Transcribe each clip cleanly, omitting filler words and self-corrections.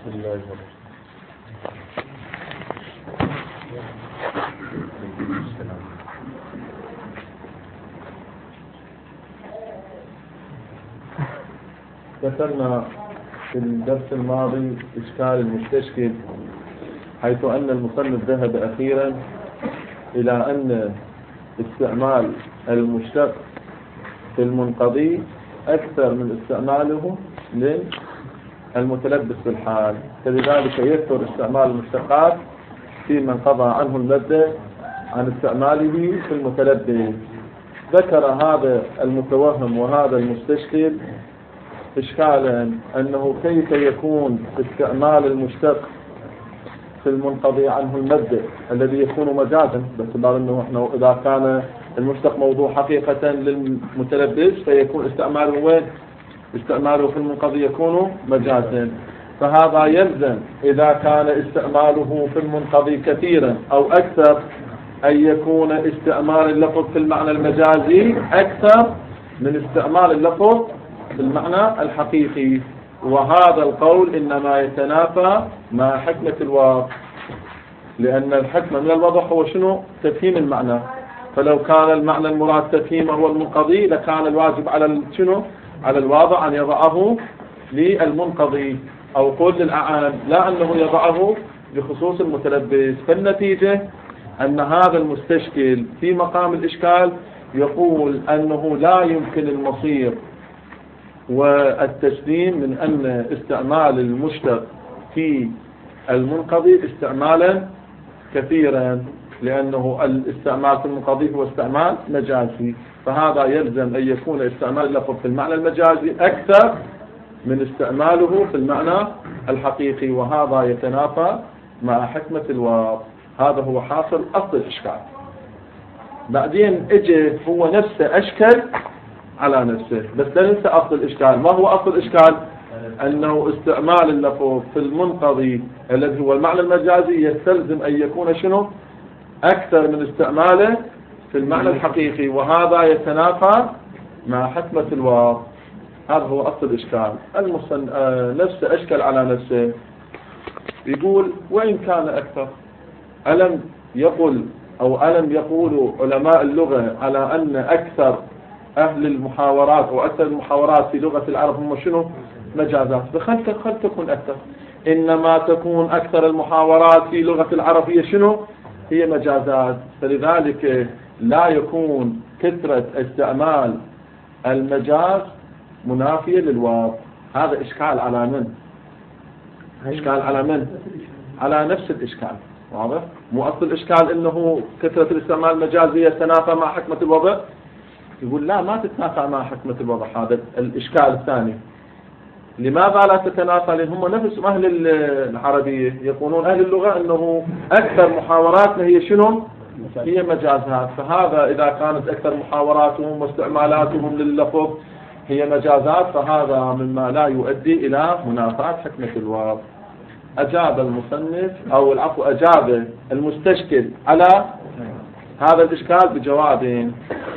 بسم الله الرحمن الرحيم. ذكرنا في الدرس الماضي إشكال المستشكل، حيث أن المصنف ذهب أخيرا إلى أن استعمال المشتق في المنقضي أكثر من استعماله للمتلبس بالحال، فلذلك يكثر استعمال المشتقات في من قضى عنه المبدأ عن استعماله في المتلبس. ذكر هذا المتوهم وهذا المستشكل إشكالا أنه كيف يكون استعمال المشتق في المنقضي عنه المبدأ الذي يكون مجازا، باعتبار أنه إحنا إذا كان المشتق موضوع حقيقة للمتلبس فيكون استعماله وين؟ استعماله في المنقضي يكون مجازا. فهذا يلزم إذا كان استعماله في المنقضي كثيرا أو أكثر أن يكون استعمال اللفظ في المعنى المجازي أكثر من استعمال اللفظ في المعنى الحقيقي، وهذا القول إنما يتنافى مع حكمة الوضع، لأن الحكمة من الوضع هو شنو؟ تفهيم المعنى. فلو كان المعنى المراد تفهيمه هو المنقضي لكان الواجب على شنو؟ على الواضع أن يضعه للمنقضي أو قول للأعان، لا أنه يضعه بخصوص المتلبس. فالنتيجة أن هذا المستشكل في مقام الإشكال يقول أنه لا يمكن المصير والتسليم من أن استعمال المشتق في المنقضي استعمالا كثيرا، لأنه الاستعمال في المنقضي هو استعمال مجازي، فهذا يلزم أن يكون استعمال اللفظ في المعنى المجازي أكثر من استعماله في المعنى الحقيقي، وهذا يتنافى مع حكمة الواضع. هذا هو حاصل أصل الإشكال. بعدين اجى هو نفسه أشكل على نفسه، بس لا ننسى أصل الإشكال. ما هو أصل الإشكال؟ أنه استعمال اللفظ في المنقضي الذي هو المعنى المجازي يستلزم أن يكون شنو؟ أكثر من استعماله في المعنى الحقيقي، وهذا يتنافى مع حكمة الواضع. هذا هو أصل الإشكال. نفسه أشكل على نفسه، يقول وإن كان أكثر، ألم يقل أو ألم يقولوا علماء اللغة على أن أكثر أهل المحاورات أو أكثر المحاورات في لغة العرب هم شنو؟ مجازات. بخل تكون أكثر، إنما تكون أكثر المحاورات في لغة العرب هي شنو؟ هي مجازات. فلذلك لا يكون كثرة استعمال المجاز منافية للواضع. هذا إشكال على من؟ إشكال على من؟ على نفس الإشكال. واضح؟ مو أصل الإشكال إنه كثرة الاستعمال المجازي يتنافى مع حكمة الوضع. يقول لا، ما تتنافى مع حكمة الوضع. هذا الإشكال الثاني. لماذا لا تتنافى؟ لأن هم نفسهم أهل العربية يقولون أهل اللغة أنه أكثر محاوراتنا هي شنو؟ هي مجازات. فهذا إذا كانت أكثر محاوراتهم واستعمالاتهم لللفظ هي مجازات فهذا مما لا يؤدي إلى منافاة حكمة الوضع. أجاب المصنف أو العفو أجاب المستشكل على هذا الإشكال بجوابين.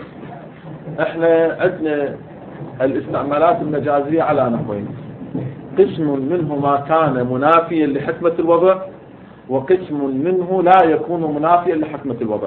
احنا عندنا الاستعمالات المجازية على نحوين: قسم منه ما كان منافيا لحكمة الوضع، وقسم منه لا يكون منافيا لحكمة الوضع.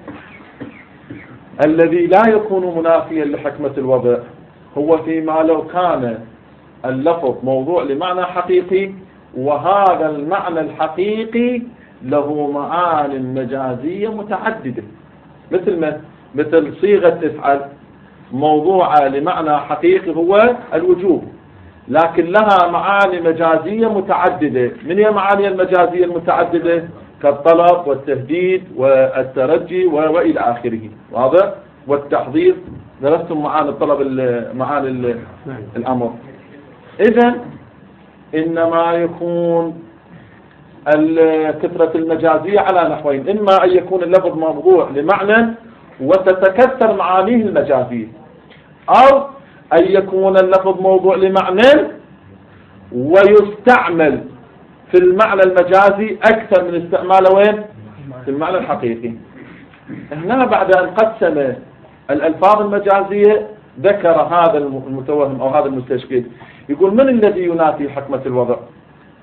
الذي لا يكون منافيا لحكمة الوضع هو فيما لو كان اللفظ موضوع لمعنى حقيقي، وهذا المعنى الحقيقي له معان مجازية متعددة، مثل صيغة افعل موضوعة لمعنى حقيقي هو الوجوب، لكن لها معاني مجازية متعددة. من هي معاني المجازية المتعددة؟ كالطلب والتهديد والترجي وإلى آخره. واضح؟ والتحضير. درستم معاني الطلب، معاني الأمر. إذن إنما يكون الكثرة المجازية على نحوين: إما أن يكون اللفظ موضوع لمعنى وتتكثر معانيه المجازية، أو أن يكون اللفظ موضوع لمعنى ويستعمل في المعنى المجازي أكثر من استعماله وين؟ في المعنى الحقيقي. هنا بعد أن قسم الألفاظ المجازية ذكر هذا المتوهم أو هذا المستشكل، يقول من الذي ينافي حكمة الوضع؟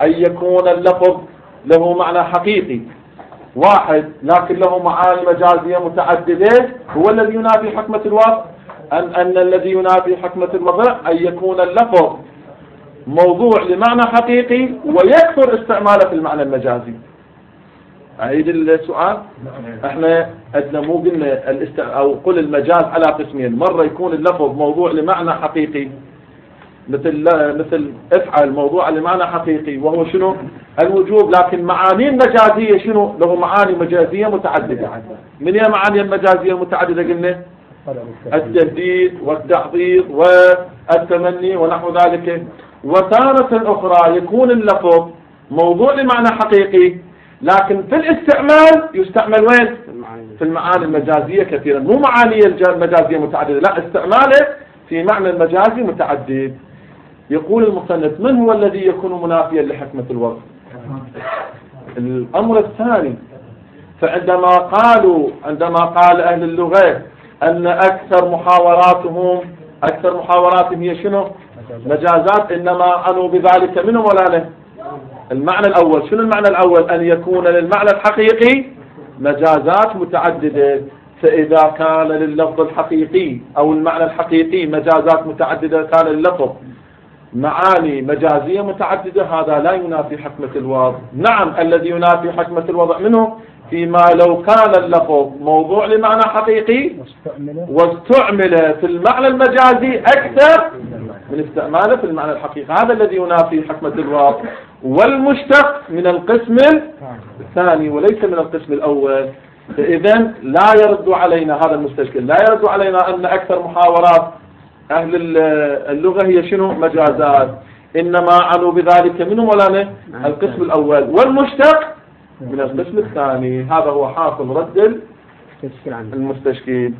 أن يكون اللفظ له معنى حقيقي واحد لكن له معاني مجازية متعددة هو الذي ينافي حكمة الوضع، أن الذي ينافي حكمة الوضع أن يكون اللفظ موضوع لمعنى حقيقي ويكثر استعماله في المعنى المجازي. أعيد السؤال. احنا أدنى مو قلنا أو قل المجاز على قسمين، مرة يكون اللفظ موضوع لمعنى حقيقي مثل افعل موضوع لمعنى حقيقي وهو شنو الوجوب، لكن معاني المجازية شنو له معاني مجازية متعددة. من هي معاني المجازية المتعددة؟ قلنا التهديد والتحضيض والتمني ونحو ذلك. وتارة أخرى يكون اللفظ موضوع لمعنى حقيقي لكن في الاستعمال يستعمل وين؟ في المعاني المجازية كثيرا، مو معاني المجازية متعددة، لا استعماله في معنى المجازي متعدد. يقول المصنف من هو الذي يكون منافيا لحكمة الوضع؟ الأمر الثاني، فعندما قال أهل اللغة أن أكثر محاوراتهم هي شنو؟ مجازات، إنما عنوا بذلك منهم ولا له؟ المعنى الأول شنو المعنى الأول؟ أن يكون للمعنى الحقيقي مجازات متعددة. فإذا كان لللفظ الحقيقي أو المعنى الحقيقي مجازات متعددة كان اللفظ معاني مجازية متعددة، هذا لا ينافي حكمة الوضع. نعم الذي ينافي حكمة الوضع منه فيما لو كان اللفظ موضوع لمعنى حقيقي واستعمل في المعنى المجازي أكثر من استعماله في المعنى الحقيقي، هذا الذي ينافي حكمة الوضع. والمشتق من القسم الثاني وليس من القسم الأول. فإذن لا يرد علينا هذا المستشكل، لا يرد علينا أن أكثر محاورات أهل اللغة هي شنو؟ مجازات، إنما عنوا بذلك منهم ولا القسم الأول، والمشتق من القسم الثاني. هذا هو حاصل رد المستشكل.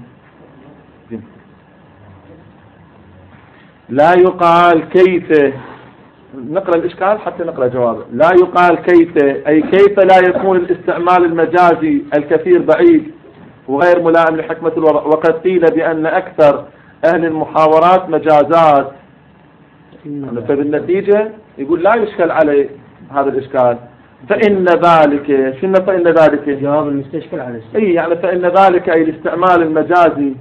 لا يقال كيف، نقرأ الإشكال حتى نقرأ جوابه. لا يقال كيف، أي كيف لا يكون الاستعمال المجازي الكثير بعيد وغير ملائم لحكمة الوضع، وقد قيل بأن أكثر أهل المحاورات مجازات. فبالنتيجة يقول لا يشكل عليه هذا الإشكال. فإن ذلك شنو؟ فإن ذلك جواب المستشكل على أي يعني فإن ذلك أي الاستعمال المجازي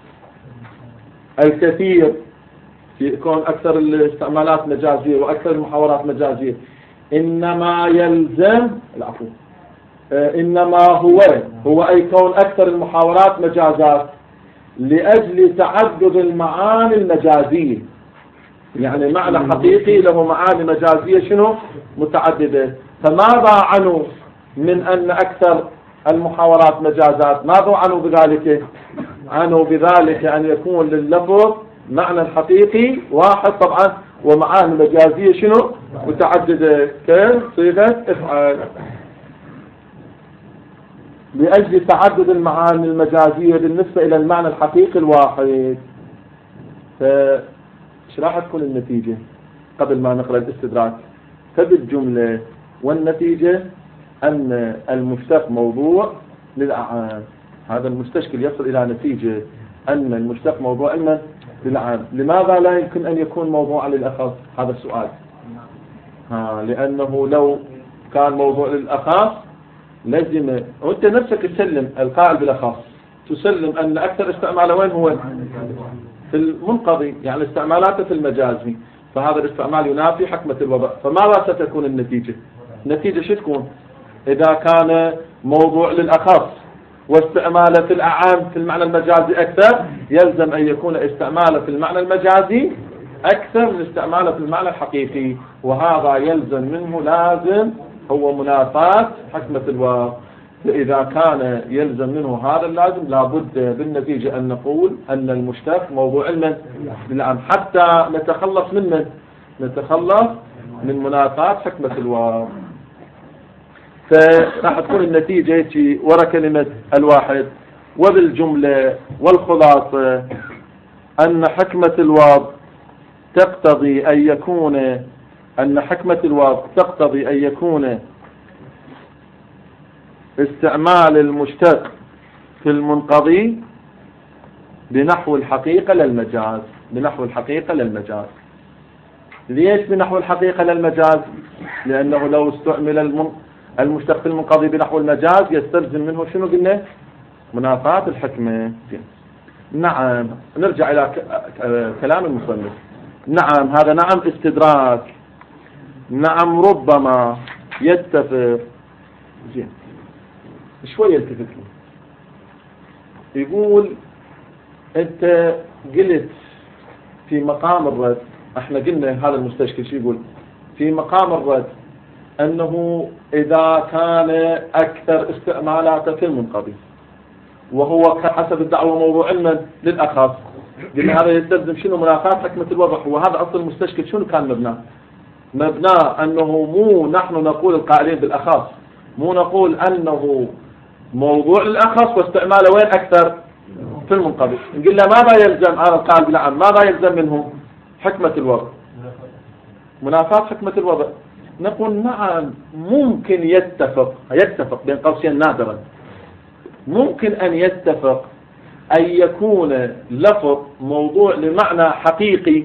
الكثير يكون أكثر الاستعمالات مجازية وأكثر المحاورات مجازية، إنما يلزم العفو إنما هو أي كون أكثر المحاورات مجازات لأجل تعدد المعاني المجازية، يعني معنى حقيقي له معاني مجازية شنو؟ متعددة. فماذا عنوا من أن أكثر المحاورات مجازات؟ ماذا عنوا بذلك؟ عنوا بذلك أن يكون لللفظ معنى الحقيقي واحد طبعا ومعاني مجازية شنو؟ متعددة كصيغة افعل، لأجل تعدد المعاني المجازية بالنسبة إلى المعنى الحقيقي الواحد. فايش راح تكون النتيجة قبل ما نقرأ الاستدراك؟ فبالجملة والنتيجة أن المشتق موضوع للأعان. هذا المستشكل يصل إلى نتيجة أن المشتق موضوع للأعان. لماذا لا يمكن أن يكون موضوعا للأخص؟ هذا السؤال. لأنه لو كان موضوع للأخص لازم وانت نفسك تسلم القائل بالأخص، تسلم أن أكثر استعماله وين هو؟ في المنقضي، يعني استعمالاته في المجازي، فهذا الاستعمال ينافي حكمة الوضع. فماذا ستكون النتيجة؟ النتيجة شو تكون؟ إذا كان موضوع للأخص واستعماله في الأعام في المعنى المجازي أكثر، يلزم أن يكون استعماله في المعنى المجازي أكثر من استعماله في المعنى الحقيقي، وهذا يلزم منه لازم هو منافاة حكمة الوضع. فإذا كان يلزم منه هذا اللازم لابد بالنتيجة أن نقول أن المشتق موضوع للعام حتى نتخلص من منافاة حكمة الوضع. فراح تكون النتيجة ورا كلمة الواحد. وبالجملة والخلاصة أن حكمة الوضع تقتضي أن يكون استعمال المشتق في المنقضي بنحو الحقيقة للمجاز. ليش بنحو الحقيقة للمجاز؟ لأنه لو استعمل المشتق في المنقضي بنحو المجاز يستلزم منه شنو قلنا؟ منافاة الحكمة. نعم، نرجع إلى كلام المصنف. نعم، هذا نعم استدراك. نعم ربما يتفق. زين، شوية يلتفت له. يقول أنت قلت في مقام الرد، احنا قلنا هذا المستشكل شو يقول في مقام الرد أنه إذا كان أكثر استعمالاته في المنقضي وهو حسب الدعوة موضوع علما للأخص، قلنا هذا يستلزم شنو؟ منافاة حكمة الوضع. وهذا أصل المستشكل شنو كان مبناه أنه مو نحن نقول القائلين بالأخص، مو نقول أنه موضوع للأخص واستعماله وين أكثر؟ في المنقضي. نقول له ماذا يلزم؟ أنا القائل بالعام ماذا يلزم منه؟ حكمة الوضع، منافاة حكمة الوضع. نقول نعم ممكن يتفق بين قوسين نادرا، ممكن أن يتفق أن يكون لفظ موضوع لمعنى حقيقي،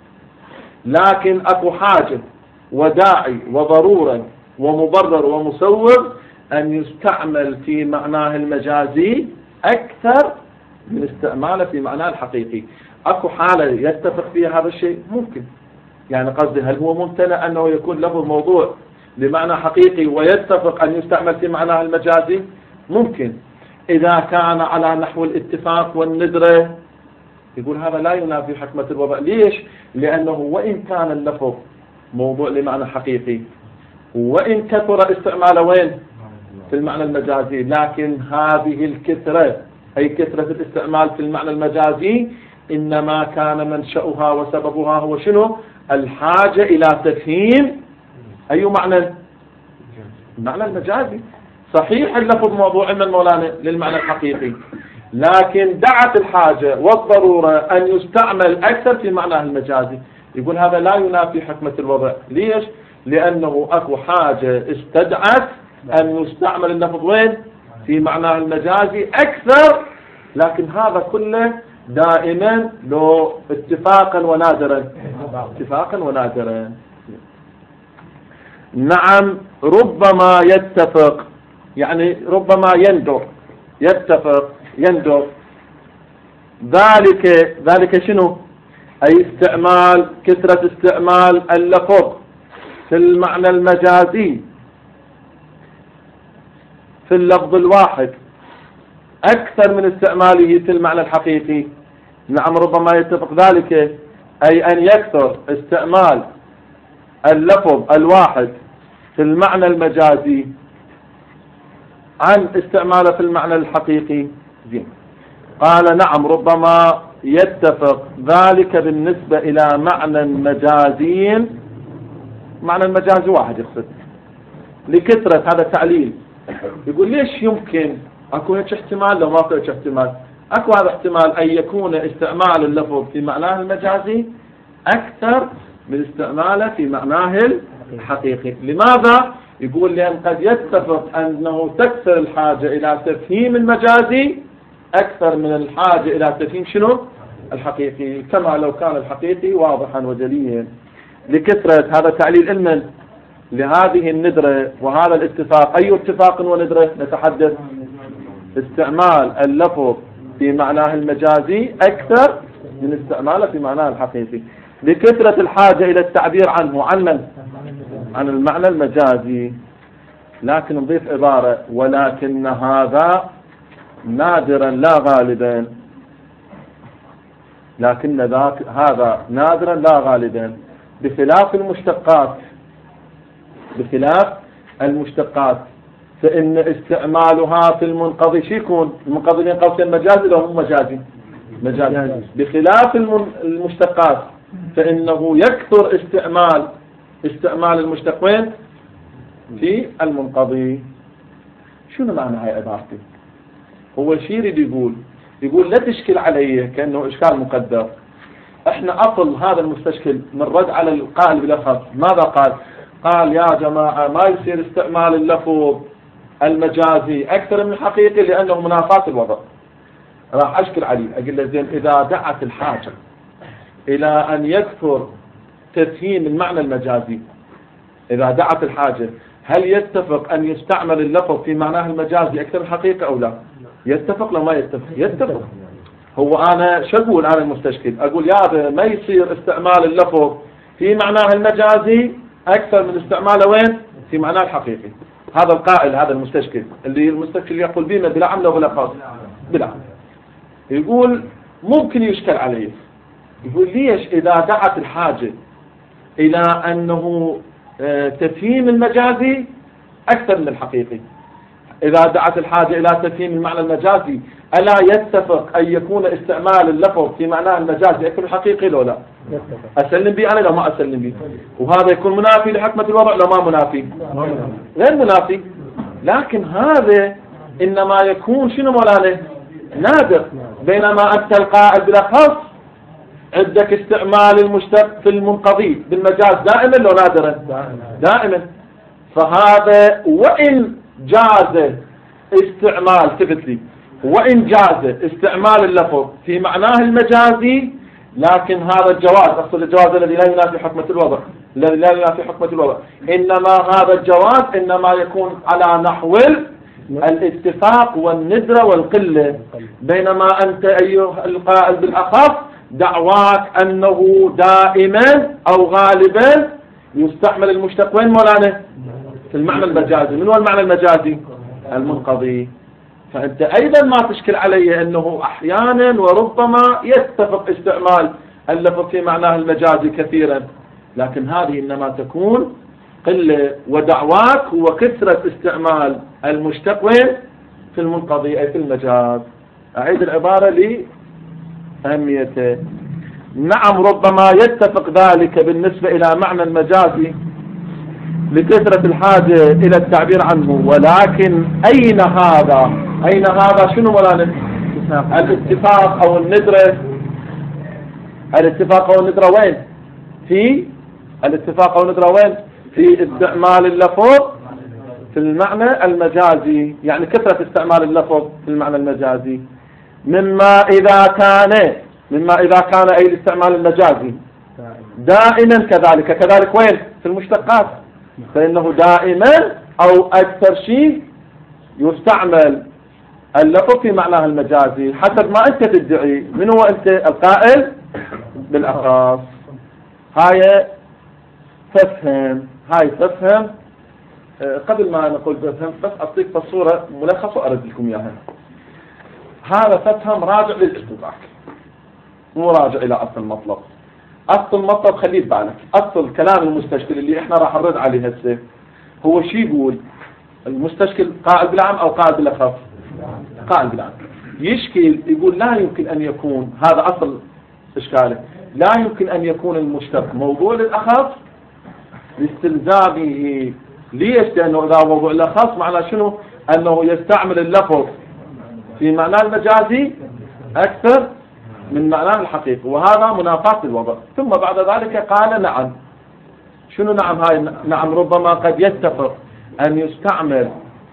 لكن أكو حاجة وداعي وضرورة ومبرر ومسوغ أن يستعمل في معناه المجازي أكثر من استعماله في معناه الحقيقي. أكو حالة يتفق فيها هذا الشيء ممكن، يعني قصدي هل هو ممتنع أنه يكون لفظ موضوع لمعنى حقيقي ويتفق أن يستعمل في معناه المجازي؟ ممكن إذا كان على نحو الاتفاق والندرة. يقول هذا لا ينافي حكمة الوضع. ليش؟ لأنه وإن كان اللفظ موضوع لمعنى حقيقي وإن كثر استعماله وين؟ في المعنى المجازي، لكن هذه الكثرة أي كثرة الاستعمال في المعنى المجازي إنما كان منشأها وسببها هو شنو؟ الحاجة إلى تفهيم أي معنى؟ المعنى المجازي. صحيح اللفظ موضوع من مولانا للمعنى الحقيقي، لكن دعت الحاجة والضرورة أن يستعمل أكثر في معناه المجازي. يقول هذا لا ينافي حكمة الوضع. ليش؟ لأنه أكو حاجة استدعت أن يستعمل اللفظ وين؟ في معناه المجازي أكثر، لكن هذا كله دائما لو اتفاقا ونادرا. اتفاقا ونادرا. نعم ربما يتفق، يعني ربما يندر. يتفق يندر. ذلك شنو؟ أي استعمال كثرة استعمال اللفظ في المعنى المجازي في اللفظ الواحد أكثر من استعماله في المعنى الحقيقي. نعم ربما يتفق ذلك أي أن يكثر استعمال اللفظ الواحد في المعنى المجازي عن استعماله في المعنى الحقيقي. زين. قال نعم ربما يتفق ذلك بالنسبة إلى معنى مجازي، معنى المجازي واحد يقصد لكثرة هذا تعليل. يقول ليش يمكن أكو هيك احتمال لو ما في هيك احتمال؟ أكو هذا احتمال أن يكون استعمال اللفظ في معناه المجازي أكثر من استعماله في معناه الحقيقي. لماذا؟ يقول لأن قد يتفق أنه تكثر الحاجة إلى تفهيم المجازي أكثر من الحاجة إلى تفهيم شنو؟ الحقيقي، كما لو كان الحقيقي واضحا وجليا. لكثرة هذا تعليل علما لهذه الندرة وهذا الاتفاق. أي اتفاق وندرة نتحدث؟ استعمال اللفظ في معناه المجازي أكثر من استعماله في معناه الحقيقي، لكثرة الحاجة إلى التعبير عنه عن المعنى المجازي. لكن نضيف عبارة ولكن هذا نادرا لا غالبا. لكن هذا نادرا لا غالبا بخلاف المشتقات فإن استعمالها في المنقضي شو يكون؟ المنقضي بين قوسين مجازي لو مو مجازي؟ مجازي. بخلاف المشتقات فإنه يكثر استعمال المشتق وين؟ في المنقضي. شنو معنى هاي عبارتي؟ هو شيء يريد يقول لا تشكل علي كأنه إشكال مقدر. احنا أصل هذا المستشكل من رد على القائل بالأخص ماذا قال؟ قال يا جماعة ما يصير استعمال اللفظ المجازي أكثر من الحقيقي لأنه منافاة الوضع. راح أشكل عليه أقول له زين إذا دعت الحاجة إلى أن يكثر تفهيم المعنى المجازي إذا دعت الحاجة هل يتفق أن يستعمل اللفظ في معناه المجازي أكثر الحقيقة أو لا؟ يتفق لو ما يتفق؟ يتفق. هو أنا شو أقول أنا المستشكل؟ أقول يا ما يصير استعمال اللفظ في معناه المجازي أكثر من استعماله وين؟ في معناه الحقيقي. هذا القائل، هذا المستشكل اللي المستشكل يقول بما بلا عمله ولا خاص بلا عمله. يقول ممكن يشكل عليه، يقول ليش إذا دعت الحاجة إلى أنه تفهيم المجازي أكثر من الحقيقي، إذا دعت الحاجة إلى تفهيم المعنى المجازي ألا يتفق أن يكون استعمال اللفظ في معناه المجازي أكثر من الحقيقي لو لا؟ أسلم به أنا لو ما أسلم به، وهذا يكون منافي لحكمة الوضع لو ما منافي؟ غير منافي. لكن هذا إنما يكون شنو مولانا؟ نادر. بينما أنت القائل بالأخص عندك استعمال المشتق في المنقضي بالمجاز دائما لو نادرا؟ دائما. فهذا وإن جاز استعمال تفتلي وإن جاز استعمال اللفظ في معناه المجازي، لكن هذا الجواز، أقصد الجواز الذي لا ينافي حكمة الوضع، الذي لا ينافي حكمة الوضع، إنما هذا الجواز إنما يكون على نحو الاتفاق والندرة والقلة. بينما أنت أيها القائل بالأخص دعواك أنه دائما أو غالبا يستعمل المشتق وين مولانا؟ في المعنى المجازي. من هو المعنى المجازي؟ المنقضي. فأنت أيضا ما تشكل علي أنه أحيانا وربما يتفق استعمال اللفظ في معناه المجازي كثيرا، لكن هذه إنما تكون قلة، ودعواك هو كثرة استعمال المشتق وين؟ في المنقضي أي في المجاز. أعيد العبارة لأهميته. نعم ربما يتفق ذلك بالنسبة إلى معنى المجازي لكثرة الحاجة إلى التعبير عنه، ولكن أين هذا؟ أين هذا شنو مولانا؟ الاتفاق أو الندرة. الاتفاق أو الندرة وين؟ في الاتفاق أو الندرة وين؟ في استعمال اللفظ في المعنى المجازي، يعني كثرة استعمال اللفظ في المعنى المجازي. مما إذا كان أي الاستعمال المجازي دائما كذلك وين؟ في المشتقات، فإنه دائما أو أكثر شيء يستعمل اللفظ في معناه المجازي حسب ما أنت تدعي. من هو أنت القائل بالأخص؟ هاي تفهم. قبل ما نقول تفهم بس أعطيك بصورة ملخصة وأرد لكم إياها. هذا تفهم راجع للاستدراك، مو راجع إلى أصل المطلب. أصل المطلب خليه ببالك، أصل كلام المستشكل اللي إحنا راح نرد عليه هسه هو شي يقول المستشكل؟ قائل بالعام أو قائل بالأخص؟ قائل بالعام. يشكل يقول لا يمكن أن يكون، هذا أصل إشكاله، لا يمكن أن يكون المشتق موضوع للأخص لاستلزامه. ليش؟ لأنه إذا موضوع للأخص معناه شنو؟ أنه يستعمل اللفظ في معناه المجازي أكثر من معناه الحقيقي، وهذا منافاة الوضع. ثم بعد ذلك قال نعم. شنو نعم؟ هاي نعم ربما قد يتفق أن يستعمل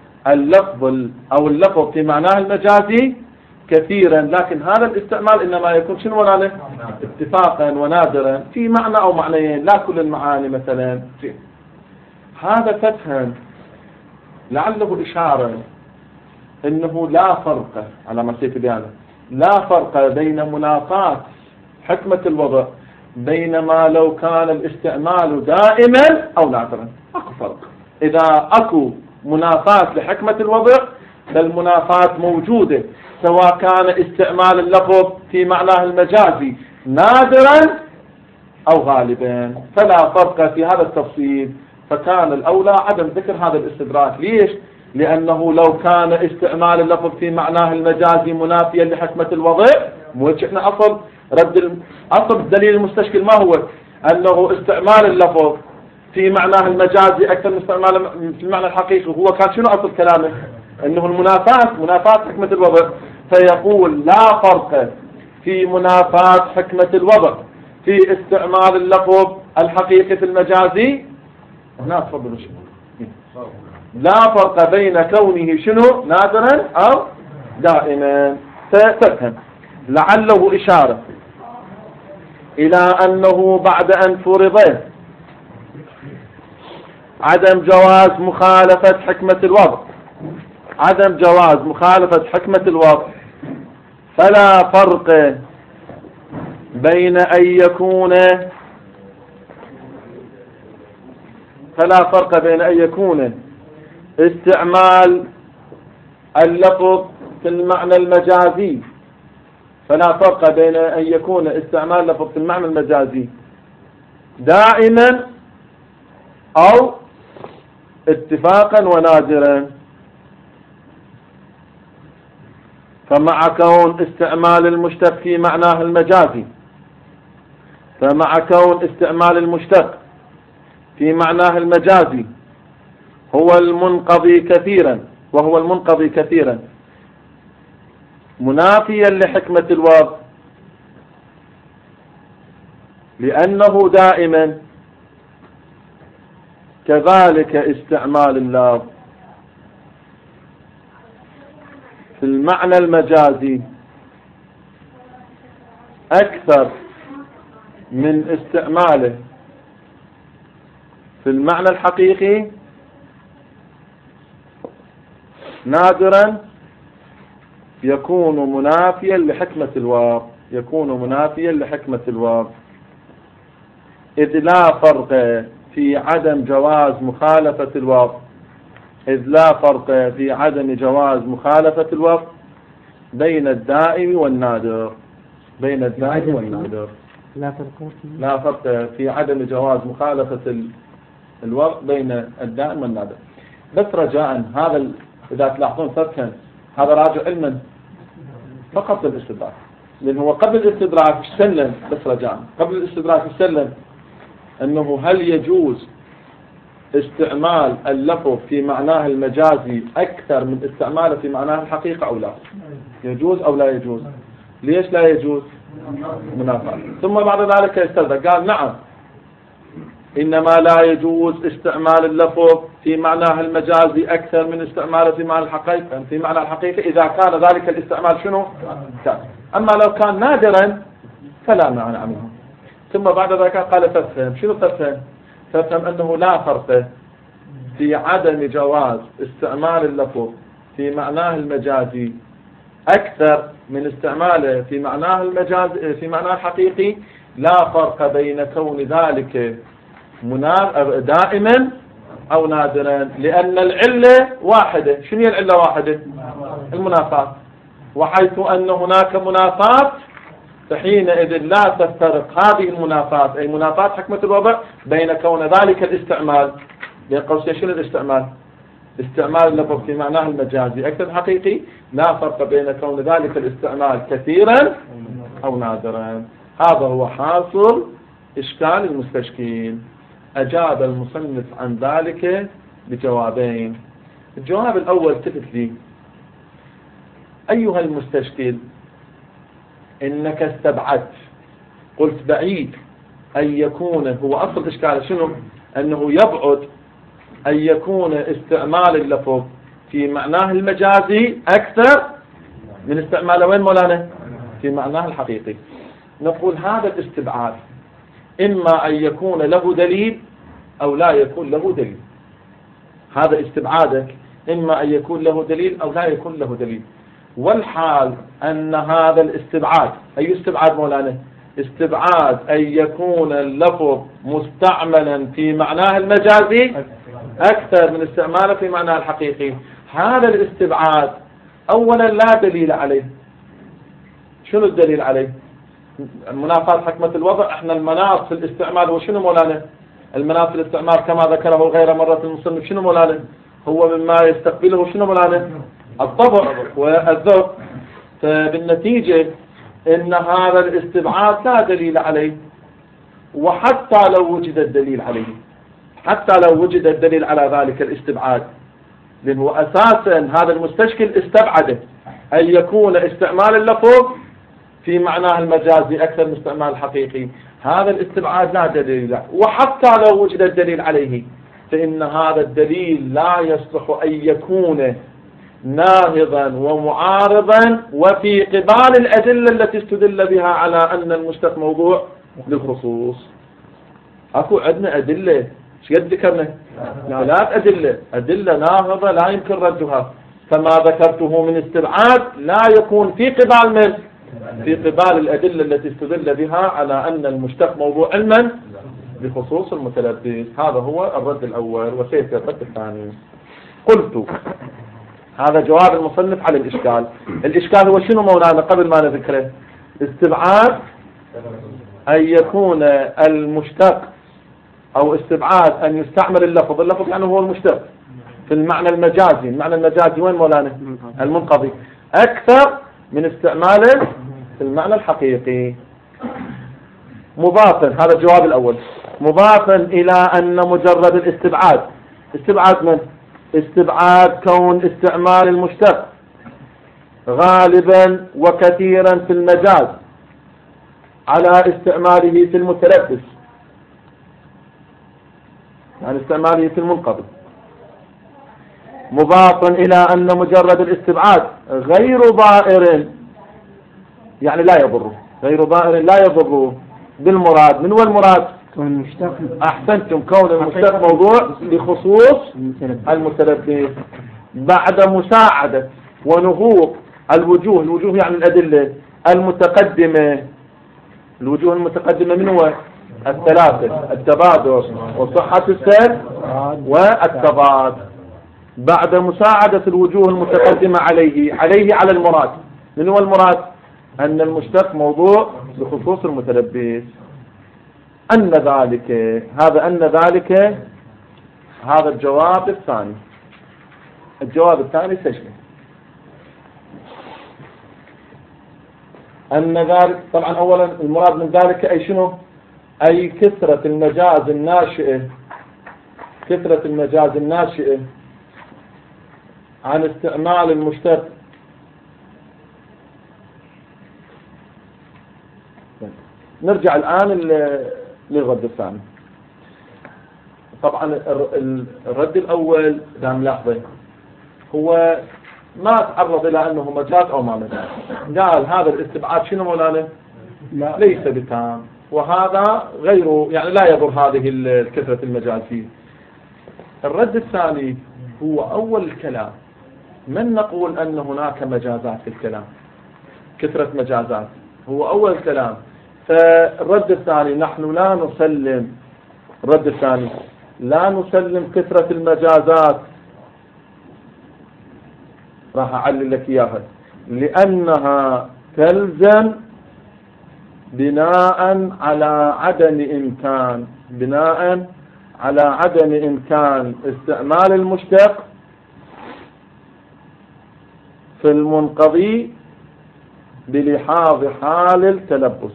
اللفظ في معناه المجازي كثيرا، لكن هذا الاستعمال إنما يكون شنو ولا اتفاقا ونادرا في معنى أو معنيين، لا كل المعاني مثلا. هذا تفهم لعله إشارة إنه لا فرق على ما سيتبيانه، لا فرق بين منافاة حكمة الوضع بينما لو كان الاستعمال دائما أو نادرا. أكو فرق. إذا أكو منافاة لحكمة الوضع فالمنافاة موجودة سواء كان استعمال اللفظ في معناه المجازي نادرا أو غالبا، فلا فرق في هذا التفصيل. فكان الأولى عدم ذكر هذا الاستدراك. ليش؟ لأنه لو كان استعمال اللفظ في معناه المجازي منافيا لحكمة الوضع، احنا أصل الدليل المستشكل ما هو؟ أنه استعمال اللفظ في معناه المجازي أكثر من استعماله في المعنى الحقيقي. هو كان شنو أصل كلامه؟ أنه منافاة حكمة الوضع. فيقول لا فرق في منافاة حكمة الوضع في استعمال اللفظ الحقيقي في المجازي. هنا تفضلوا شنو؟ لا فرق بين كونه شنو نادرا أو دائما. فتفهم لعله إشارة إلى أنه بعد أن فرض عدم جواز مخالفة حكمة الوضع، عدم جواز مخالفة حكمة الوضع، فلا فرق بين أن يكون استعمال اللفظ في المعنى المجازي، فلا فرق بين أن يكون استعمال اللفظ في المعنى المجازي دائما أو اتفاقا ونادرا. فمع كون استعمال المشتق في معناه المجازي، فمع كون استعمال المشتق في معناه المجازي وهو المنقضي كثيرا منافيا لحكمة الوضع، لأنه دائما كذلك استعمال اللفظ في المعنى المجازي أكثر من استعماله في المعنى الحقيقي نادرا يكون منافيا لحكمة الوضع، إذ لا فرق في عدم جواز مخالفة الوضع بين الدائم والنادر. لا فرق في عدم جواز مخالفة الوضع بين الدائم والنادر. بس رجاء هذا إذا تلاحظون فتحا هذا راجع علما فقط للاستدراك، لأنه هو قبل الاستدراك سلم، بس رجاء قبل الاستدراك سلم أنه هل يجوز استعمال اللفظ في معناه المجازي أكثر من استعماله في معناه الحقيقة أو لا، يجوز أو لا يجوز. ليش لا يجوز؟ منافاة. ثم بعد ذلك يستدرك قال نعم إنما لا يجوز استعمال اللفظ في معناه المجازي أكثر من استعماله في معنى الحقيقة إذا كان ذلك الاستعمال شنو؟ كان. أما لو كان نادرا فلا معنى منه. ثم بعد ذلك قال فافهم. شنو فافهم؟ فافهم أنه لا فرق في عدم جواز استعمال اللفظ في معناه المجازي أكثر من استعماله في معناه الحقيقي، لا فرق بين كون ذلك دائما أو نادرا، لأن العلة واحدة. شنو هي العلة واحدة؟ المنافاة. وحيث أن هناك منافاة فحينئذ لا تفترق هذه المنافاة، أي منافاة حكمة الوضع، بين كون ذلك الاستعمال بين قوسين شنو الاستعمال؟ استعمال اللفظ في معناه المجازي أكثر حقيقي، لا فرق بين كون ذلك الاستعمال كثيرا أو نادرا. هذا هو حاصل إشكال المستشكل. أجاب المصنف عن ذلك بجوابين. الجواب الأول التفت لي: أيها المستشكل، إنك استبعدت، قلت بعيد أن يكون، هو أصل إشكال شنو؟ أنه يبعد أن يكون استعمال اللفظ في معناه المجازي أكثر من استعماله وين مولانا؟ في معناه الحقيقي. نقول هذا الاستبعاد إما أن يكون له دليل أو لا يكون له دليل. هذا استبعادك إما أن يكون له دليل أو لا يكون له دليل. والحال أن هذا الاستبعاد، أي استبعاد مولانا؟ استبعاد أن يكون اللفظ مستعملا في معناه المجازي أكثر من استعماله في معناه الحقيقي. هذا الاستبعاد أولا لا دليل عليه. شنو الدليل عليه؟ منافاة حكمة الوضع. احنا المناط في الاستعمال هو شنو مولانا؟ المناط في الاستعمال كما ذكره غير مرة المصنف شنو مولانا؟ هو مما يستقبله شنو مولانا؟ الطبع والذوق. فبالنتيجة ان هذا الاستبعاد لا دليل عليه. وحتى لو وجد الدليل عليه، حتى لو وجد الدليل على ذلك الاستبعاد، لأنه أساسا هذا المستشكل استبعده أن يكون استعمال اللفظ في معناه المجازي أكثر من استعمال الحقيقي. هذا الاستبعاد لا دليل له. وحتى لو وجد الدليل عليه فإن هذا الدليل لا يصلح أن يكون ناهضا ومعارضا وفي قبال الأدلة التي استدل بها على أن المشتق موضوع للخصوص. أكو عندنا أدلة شقد ذكرنا ثلاث أدلة ناقضة لا يمكن ردها. فما ذكرته من استبعاد لا يكون في قبال من؟ في قبال الأدلة التي استدل بها على أن المشتق موضوع علما بخصوص المتلبس. هذا هو الرد الأول. وسيأتي الرد الثاني. قلت هذا جواب المصنف على الإشكال. الإشكال هو شنو مولانا قبل ما نذكره؟ استبعاد أن يكون المشتق أو استبعاد أن يستعمل اللفظ يعني هو المشتق في المعنى المجازي. المعنى المجازي وين مولانا؟ المنقضي أكثر من استعماله في المعنى الحقيقي. مضافا، هذا الجواب الأول، مضافا إلى أن مجرد الاستبعاد، استبعاد من؟ استبعاد كون استعمال المشتق غالبا وكثيرا في المجاز على استعماله في المتلبس، يعني استعماله في المنقضي. مضافا إلى أن مجرد الاستبعاد غير ضائر، يعني لا يضره، غير ضائر لا يضره بالمراد. من هو المراد؟ أحسنتم، كون المشتق موضوع بخصوص المتلبس بعد مساعدة ونهوض الوجوه يعني الأدلة المتقدمة. الوجوه المتقدمة من هو؟ الثلاثة: التبادر وصحة السير والتضاد. بعد مساعدة الوجوه المتقدمة عليه على المراد. من هو المراد؟ أن المشتق موضوع بخصوص المتلبس. أن ذلك، هذا الجواب الثاني. الجواب الثاني سجن أن ذلك، طبعا أولا المراد من ذلك أي شنو؟ أي كثرة المجاز الناشئة عن استعمال المشتق نرجع الآن للرد الثاني. طبعا الرد الأول دام لحظة هو ما تعرض إلى أنه مجاز أو ما مجاز. قال هذا الاستبعاد شنو مولانا؟ ليس بتام، وهذا غيره يعني لا يضر هذه الكثرة المجازية. الرد الثاني هو أول الكلام. من نقول أن هناك مجازات في الكلام، كثرة مجازات، هو أول الكلام. فالرد الثاني نحن لا نسلم، الرد الثاني لا نسلم كثرة المجازات، راح أعلل لك إياها، لأنها تلزم بناء على عدم إمكان استعمال المشتق في المنقضي بلحاظ حال التلبس.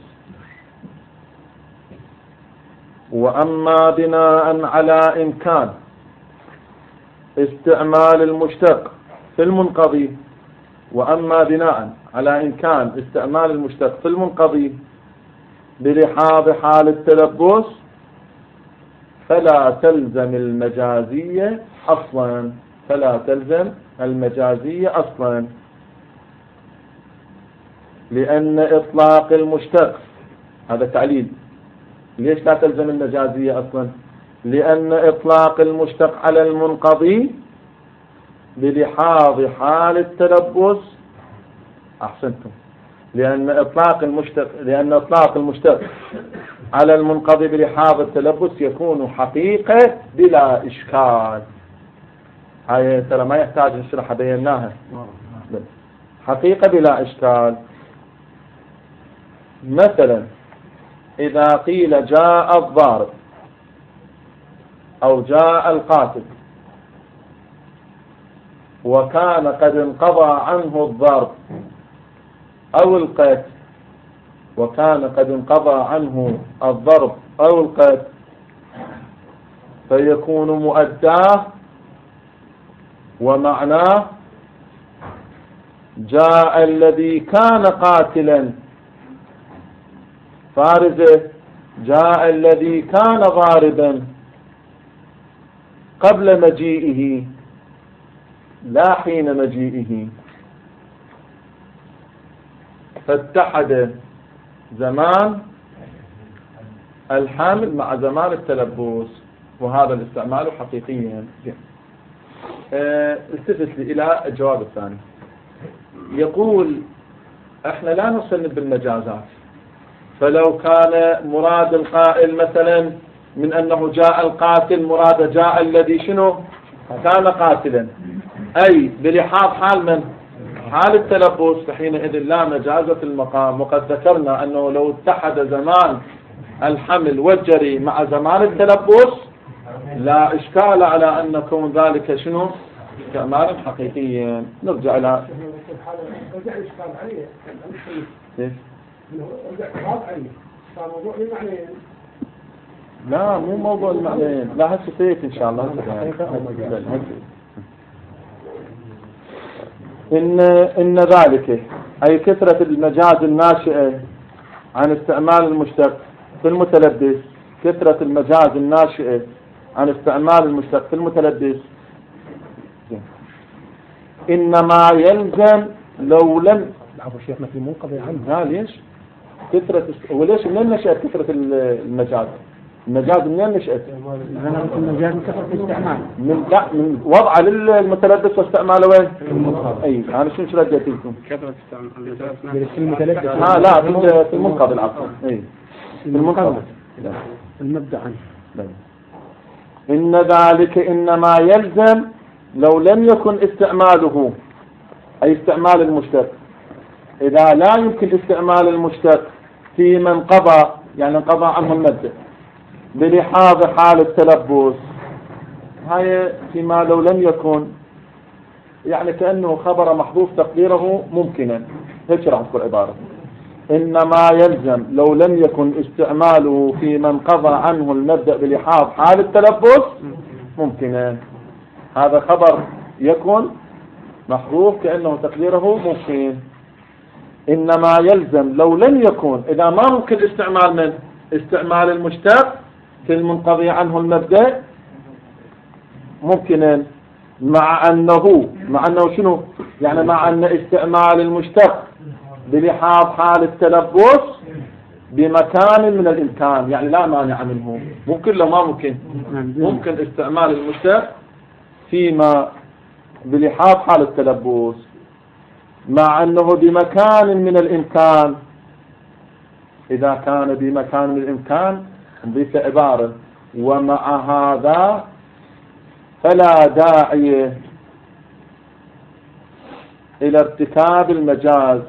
وأما بناء على إمكان استعمال المشتق في المنقضي، بلحاظ حال التلبس فلا تلزم المجازية أصلا، لأن إطلاق المشتق، هذا تعليل ليش لا تلزم المجازية أصلا؟ لأن إطلاق المشتق على المنقضي بلحاظ حال التلبس، أحسنتم، لأن إطلاق المشتق على المنقضي بلحاظ التلبس يكون حقيقة بلا إشكال. هاي ترى ما يحتاج نشرح، بيناها، حقيقة بلا إشكال. مثلا إذا قيل جاء الضارب أو جاء القاتل وكان قد انقضى عنه الضرب أو القتل، فيكون مؤداه ومعناه جاء الذي كان قاتلا فارزه، جاء الذي كان ضاربا قبل مجيئه لا حين مجيئه، فاتحد زمان الحمل مع زمان التلبس. وهذا الاستعمال حقيقيا. التفت لي إلى الجواب الثاني. يقول احنا لا نصنف بالمجازات، فلو كان مراد القائل مثلا من أنه جاء القاتل مراد جاء الذي شنو كان قاتلا، أي بلحاظ حال من حال التلبس، فحينئذ لا مجاز في المقام. وقد ذكرنا أنه لو اتحد زمان الحمل والجري مع زمان التلبس لا إشكال على أن يكون ذلك شنو استعمالا حقيقيا. نرجع إلى لا مو موضوع المعنيين، لا هسه سيأتي إن شاء الله. إن ذلك أي كثرة المجاز الناشئة عن استعمال المشتق في المتلبس، كثرة المجاز الناشئة عن استعمال المشتق في المتلبس إنما يلزم لو لم العفو شيخنا في منقضي عنه. ليش كثرة وليش منين نشأت كثرة المجاز؟ المجاز منين نشأت؟ المجاز من كثرة الاستعمال من وضع للمتلبس واستعماله وين؟ أي أنا شو رديت لكم؟ كثرة استعمال في المتلبس. لا في المنقضي العفو. أي في المنقضي المبدأ عنه. إن ذلك إنما يلزم لو لم يكن استعماله أي استعمال المشتق، إذا لا يمكن استعمال المشتق في من قضى يعني انقضى عنه المبدأ بلحاظ حال التلبس، هاي فيما لو لم يكن يعني كأنه خبر محذوف تقديره ممكنا، هيك راح تكون عبارة. إنما يلزم لو لم يكن استعماله في من قضى عنه المبدأ بلحاظ حال التلبس ممكنا، هذا خبر يكون محذوف كأنه تقديره ممكن. إنما يلزم لو لم يكن إذا ما ممكن استعمال من استعمال المشتق في المنقضي عنه المبدأ ممكنا، مع أنه شنو يعني مع أن استعمال المشتق بلحاظ حال التلبس بمكان من الإمكان، يعني لا مانع منه. ممكن لو ما ممكن استعمال المشتق فيما بلحاظ حال التلبس مع أنه بمكان من الإمكان. إذا كان بمكان من الإمكان نضيف عبارة ومع هذا فلا داعي إلى ارتكاب المجاز،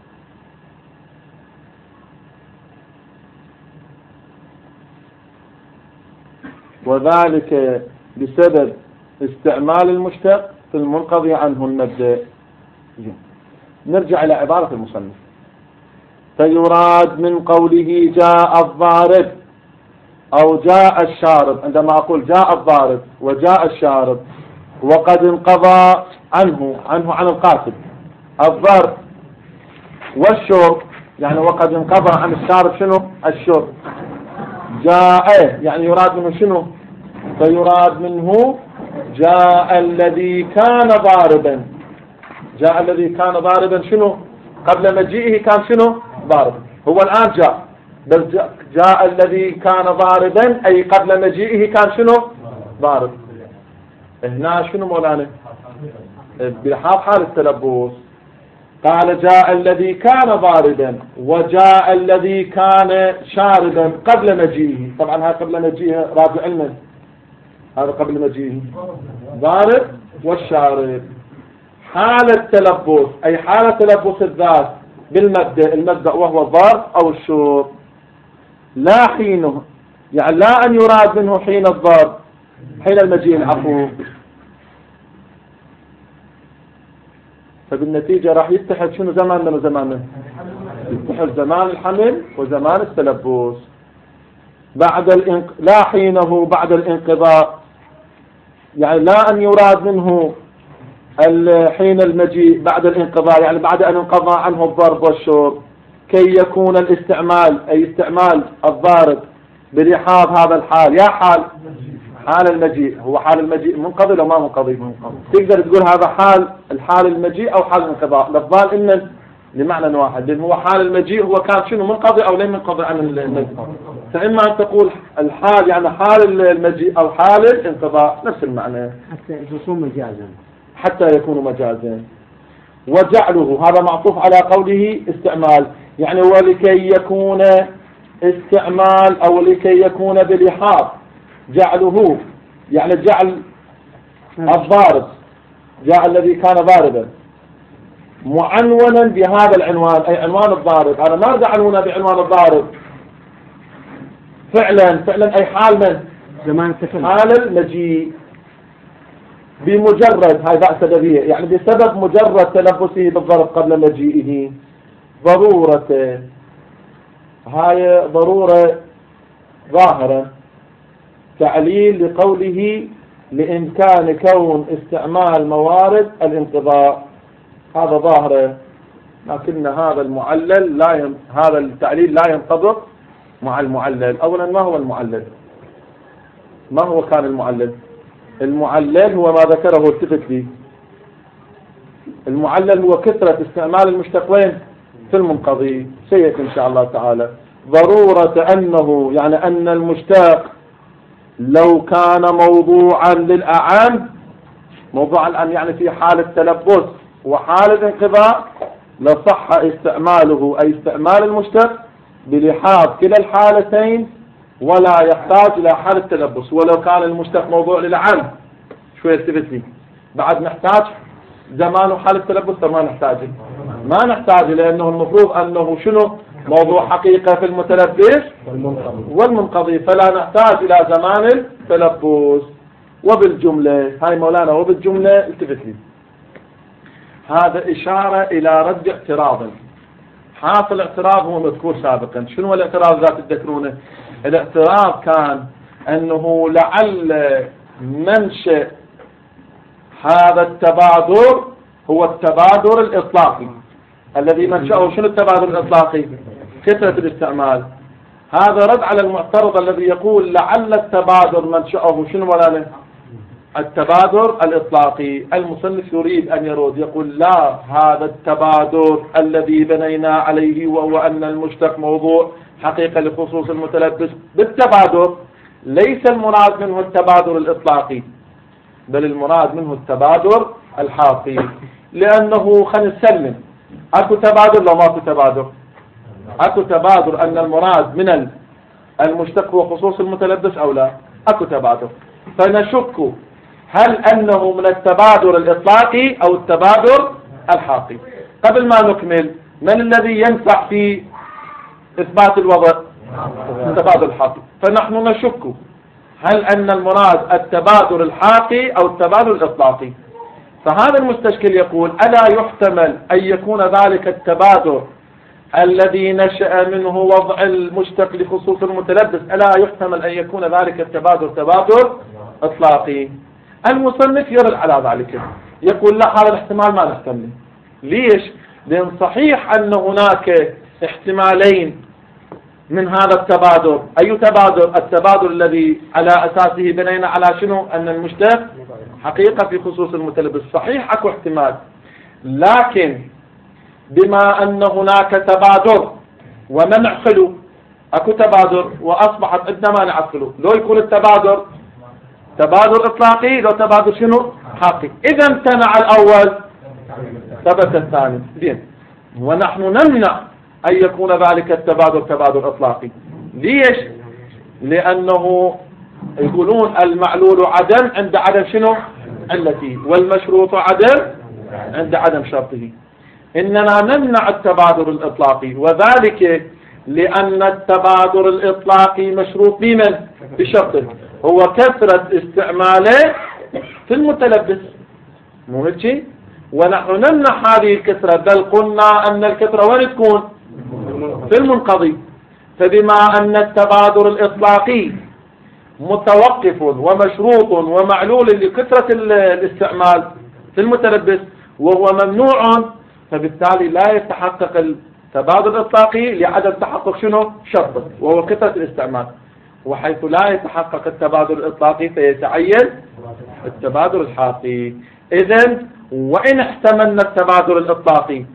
وذلك بسبب استعمال المشتق في المنقضي عنه المبدأ. نرجع إلى عبارة المصنف. فيراد من قوله جاء الضارب أو جاء الشارب، عندما أقول جاء الضارب وجاء الشارب وقد انقضى عن القاتل الضرب والشرب، يعني وقد انقضى عن الشارب شنو الشرب، جاء يعني يراد منه شنو، فيراد منه جاء الذي كان ضاربا. جاء الذي كان ضاربا شنو قبل مجيئه كان شنو ضارب، هو الآن جاء بس جاء الذي كان ضاربا أي قبل مجيئه كان شنو ضارب. هنا شنو مولانا بلحاظ حال التلبس قال جاء الذي كان ضاربا وجاء الذي كان شاربا قبل مجيئه. طبعا هذا قبل مجيئه راجع علما، هذا قبل مجيئه ضارب والشارب. حال التلبس أي حال تلبس الذات المبدأ وهو الضرب أو الشرب، لا حينه يعني لا أن يراد منه حين الضرب حين المجيء العفو، فبالنتيجة راح يتحد شنو زمان من زمانه، يتحد زمان الحمل وزمان التلبس بعد لا حينه بعد الانقضاء، يعني لا أن يراد منه حين المجيء بعد الانقضاء يعني بعد أن انقضى عنه الضرب والشرب، كي يكون الاستعمال أي استعمال الضارب بلحاظ هذا الحال. يا حال المجيء، هو حال المجيء منقضي لو ما منقضي؟ تقدر تقول هذا الحال المجيء أو حال الانقضاء، لفظان إن لمعنى واحد، لأن هو حال المجيء هو كان شنو منقضي أو لم ينقضي عن المجيء. فإما أن تقول الحال يعني حال المجيء أو حال الانقضاء نفس المعنى، حتى يكون مجازا، حتى يكون مجازا. وجعله هذا معطوف على قوله استعمال، يعني ولكي يكون استعمال أو لكي يكون بلحاظ جعله، يعني جعل الضارب، جعل الذي كان ضاربا معنونا بهذا العنوان، أي عنوان الضارب. هذا ماذا عنونا بعنوان الضارب؟ فعلا أي حال من؟ زمان التكلم، حال المجيء، بمجرد هاي بأس به، يعني بسبب مجرد تلبسه بالضرب قبل مجيئه. ضرورة، هاي ضرورة ظاهرة، تعليل لقوله لإمكان كون استعمال موارد الانقضاء، هذا ظاهرة. لكن هذا المعلل هذا التعليل لا ينطبق مع المعلل. أولا ما هو المعلل؟ ما هو كان المعلل؟ المعلل هو ما ذكره التفت لي، المعلل هو كثرة استعمال المشتقين في المنقضي، سيأتي إن شاء الله تعالى. ضرورة أنه يعني أن المشتق لو كان موضوعا للأعم، موضوع الآن يعني في حال التلبس وحال الانقضاء، لصح استعماله أي استعمال المشتق بلحاظ كلا الحالتين، ولا يحتاج إلى حال التلبس. ولو كان المشتق موضوع للعام شوية التفتي بعد نحتاج زمان حال التلبس، ما نحتاج لأنه المفروض أنه شنو موضوع حقيقة في المتلبس والمنقضي، فلا نحتاج إلى زمان التلبس. وبالجملة هاي مولانا، وبالجملة التفت لي، هذا إشارة إلى رد اعتراض. حاصل اعتراض هو مذكور سابقا. شنو الاعتراض ذات تذكرونه؟ الاعتراض كان أنه لعل منشأ هذا التبادر هو التبادر الإطلاقي، الذي منشأه شنو التبادر الإطلاقي؟ كثرة الاستعمال. هذا رد على المعترض الذي يقول لعل التبادر منشأه شنو ولا التبادر الإطلاقي. المصنف يريد أن يرد، يقول لا، هذا التبادر الذي بنينا عليه وهو أن المشتق موضوع حقيقة لخصوص المتلبس بالتبادر، ليس المراد منه التبادر الإطلاقي، بل المراد منه التبادر الحاقي. لأنه خلينا نسلم، أكو تبادر لو ماكو تبادر؟ أكو تبادر أن المراد من المشتق هو خصوص المتلبس أو لا؟ أكو تبادر. فنشك هل أنه من التبادر الإطلاقي أو التبادر الحاقي. قبل ما نكمل، من الذي ينفع في إثبات الوضع؟ التبادر الحاقي. فنحن نشك هل أن المراد التبادر الحاقي أو التبادر الإطلاقي. فهذا المستشكل يقول ألا يحتمل أن يكون ذلك التبادر الذي نشأ منه وضع المشتق لخصوص المتلبس، ألا يحتمل أن يكون ذلك التبادر تبادر إطلاقي؟ المصنف يرد على ذلك، يقول لا، هذا الاحتمال ما نحتمله. ليش؟ لأن صحيح أن هناك احتمالين من هذا التبادر. أي تبادر؟ التبادر الذي على أساسه بنينا على شنو؟ أن المشتق حقيقة في خصوص المتلبس. صحيح أكو احتمال، لكن بما أن هناك تبادر ومنع خلو، أكو تبادر وأصبحت عندنا مانع خلو، لو يكون التبادر تبادر إطلاقي، لو تبادر شنو؟ حقيقي. إذا امتنع الأول ثبت الثاني. زين، ونحن نمنع أن يكون ذلك التبادر تبادر إطلاقي. ليش؟ لأنه يقولون المعلول عدم عند عدم شنو؟ علته، والمشروط عدم عند عدم شرطه. إننا نمنع التبادر الإطلاقي، وذلك لأن التبادر الإطلاقي مشروط بمن؟ بشرطه، هو كثرة استعماله في المتلبس، مو هيك؟ ونحن نمنع هذه الكثرة، بل قلنا أن الكثرة وين تكون؟ في المنقضي. فبما أن التبادر الإطلاقي متوقف ومشروط ومعلول لكثرة الاستعمال في المتلبس وهو ممنوع، فبالتالي لا يتحقق التبادر الإطلاقي لعدم تحقق شنو؟ شرطه، وهو كثرة الاستعمال. وحيث لا يتحقق التبادر الإطلاقي فيتعين التبادر الحاقي. إذن وإن احتملنا التبادر الإطلاقي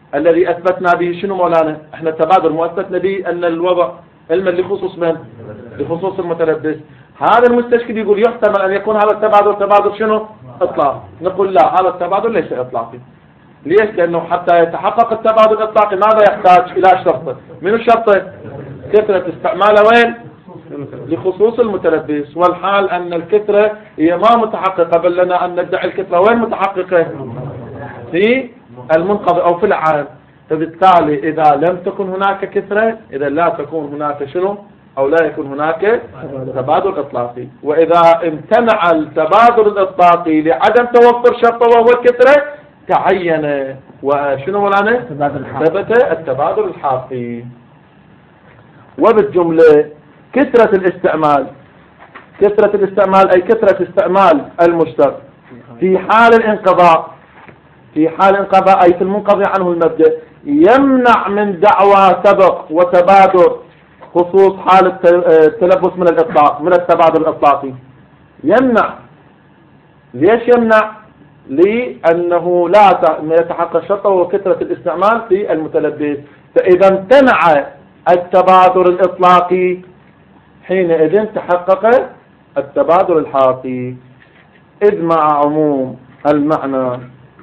الذي أثبتنا به شنو مولانا؟ احنا التبادل مو أثبتنا به أن الوضع علما لخصوص من؟ لخصوص المتلبس. هذا المستشكل يقول يحتمل أن يكون هذا التبادل تبادل شنو؟ إطلاق. نقول لا، هذا التبادل ليس إطلاقي. ليش؟ لأنه حتى يتحقق التبادل الإطلاقي ماذا يحتاج؟ إلى شرطه. من الشرطه؟ كثرة استعماله وين؟ لخصوص المتلبس. والحال أن الكثرة هي ما متحققة، بل لنا أن ندعي الكثرة وين متحققة؟ في المنقضي أو في العام. فبالتالي إذا لم تكن هناك كثرة، إذا لا تكون هناك شنو؟ أو لا يكون هناك تبادل إطلاقي. وإذا امتنع التبادل الإطلاقي لعدم توفر شرطه وهو الكثرة، تعين وشنو مولانا؟ ثبت التبادل الحاصل. وبالجملة كثرة الاستعمال، كثرة الاستعمال أي كثرة استعمال المشتق في حال الانقضاء، في حال الانقضاء أي في المنقضي عنه المبدأ، يمنع من دعوى سبق وتبادل خصوص حال التلبس من الإطلاق، من التبادل الإطلاقي. يمنع. ليش يمنع؟ لأنه لا يتحقق شرطه وكثرة الاستعمال في المتلبس. فإذا امتنع التبادل الإطلاقي حينئذ تحقق التبادل الحاصل. إذ مع عموم المعنى،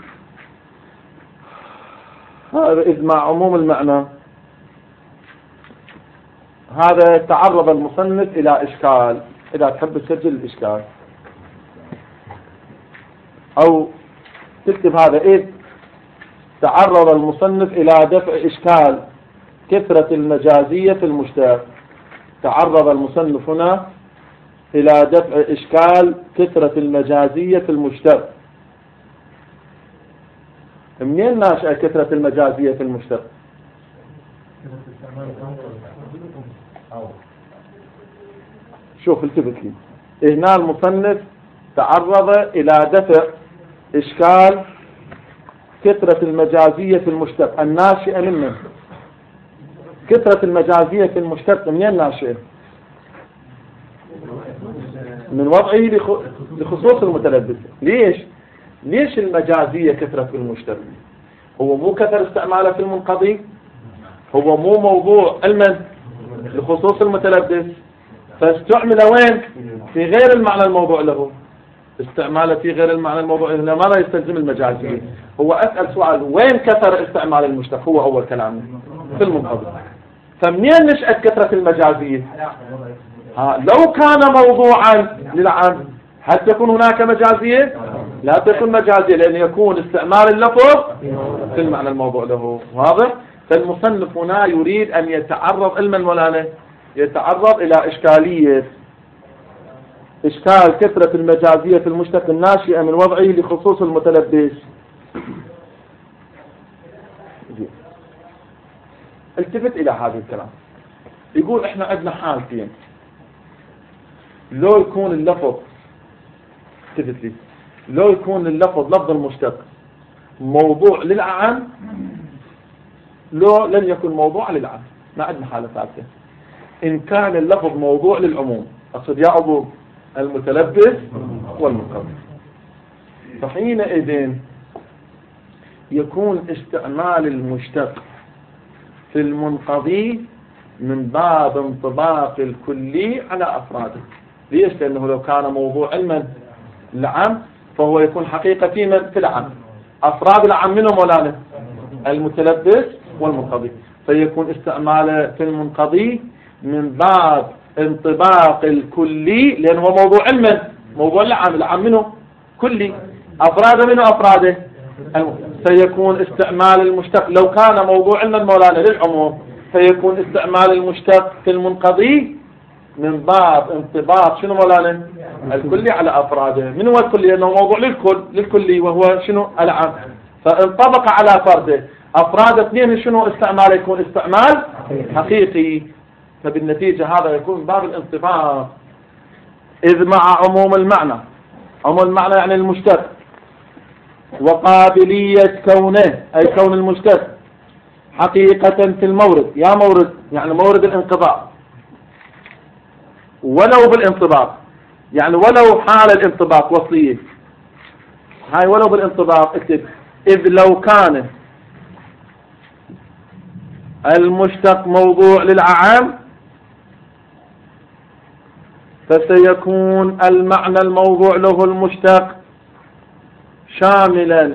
هذا إذ مع عموم المعنى، هذا تعرض المصنف إلى إشكال. إذا تحب تسجل الإشكال أو تكتب هذا: إذ تعرض المصنف إلى دفع إشكال كثرة المجازية في المشتق. تعرض المصنف هنا إلى دفع إشكال كثرة المجازية في المشتق. منين ناشئة كثرة المجازية في المشتق؟ شوف التفت لي هنا، المصنف تعرض إلى دفع إشكال كثرة المجازية في المشتق الناشئة منه. كثرة المجازية في المشتق منين ناشئة؟ من وضعه لخصوص المتلبس. ليش المجازية كثرة في المشتق؟ هو مو كثر استعماله في المنقضي، هو مو موضوع علما لخصوص المتلبس، فاستعمل وين؟ في غير المعنى الموضوع له. استعماله في غير المعنى الموضوع له ماذا يستلزم المجازية؟ هو أسأل سؤال: وين كثر استعمال المشتق؟ هو أول كلامه في المنقضي. فمنين نشأت كثرة المجازية؟ لو كان موضوعا للعام هل تكون هناك مجازية؟ لا تكون مجازية، لأن يكون استعمال اللفظ في المعنى الموضوع له. واضح؟ فالمصنف هنا يريد أن يتعرض علما مولانا، يتعرض إلى إشكالية، إشكال كثرة المجازية في المشتق الناشئة من وضعه لخصوص المتلبس. التفت إلى هذا الكلام. يقول إحنا عندنا حالتين: لو يكون اللفظ، التفت لي، لو يكون اللفظ لفظ المشتق موضوع للعام، لو لن يكون موضوع للعام. ما عندنا حالة ثالثة: إن كان اللفظ موضوع للعموم، أقصد يا أبو المتلبس والمنقضي، فحينئذ يكون استعمال المشتق في المنقضي من باب انطباق الكلي على أفراده. ليش؟ لأنه لو كان موضوع علما العام فهو يكون حقيقة في العام. أفراد العام منهم مولانا المتلبس والمنقضي، فيكون استعماله في المنقضي من باب انطباق الكلي، لأنه هو موضوع علما، موضوع العام منه كلي، أفراده منه أفراده. فيكون استعمال المشتق لو كان موضوع علما مولانا للعموم، فيكون استعمال المشتق في المنقضي من باب انطباق شنو مولانا الكلي على أفراده. من هو الكلي؟ لأنه موضوع للكلي وهو شنو العام، فانطبق على فرده. أفراد اثنين شنو استعمال؟ يكون استعمال حقيقي، فبالنتيجة هذا يكون باب الانطباق. إذ مع عموم المعنى، عموم المعنى يعني المشتق، وقابلية كونه أي كون المشتق حقيقة في المورد، يا مورد يعني مورد الانقضاء، ولو بالانطباق، يعني ولو حال الانطباق وصلية، هاي ولو بالانطباق اكتب: إذ لو كان المشتق موضوع للأعم فسيكون المعنى الموضوع له المشتق شاملا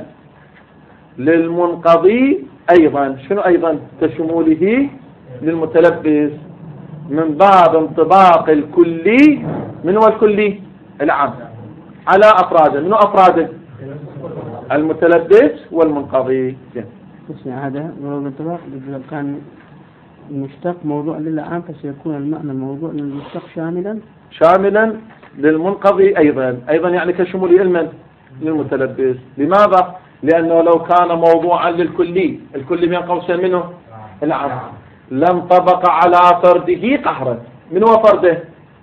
للمنقضي أيضا. شنو أيضا؟ كشموله للمتلبس من باب انطباق الكلي. من هو الكلي؟ العام على أفراده. منو أفراده؟ المتلبس والمنقضي. هذا بالانطباق كان المشتق موضوع للعام فسيكون المعنى الموضوع للمشتق شاملا للمنقضي أيضا يعني كشمول علما للمتلبس. لماذا؟ لأنه لو كان موضوعا للكلي، الكلي من قوسين منه العام، لانطبق على فرده قهرا. من هو فرده؟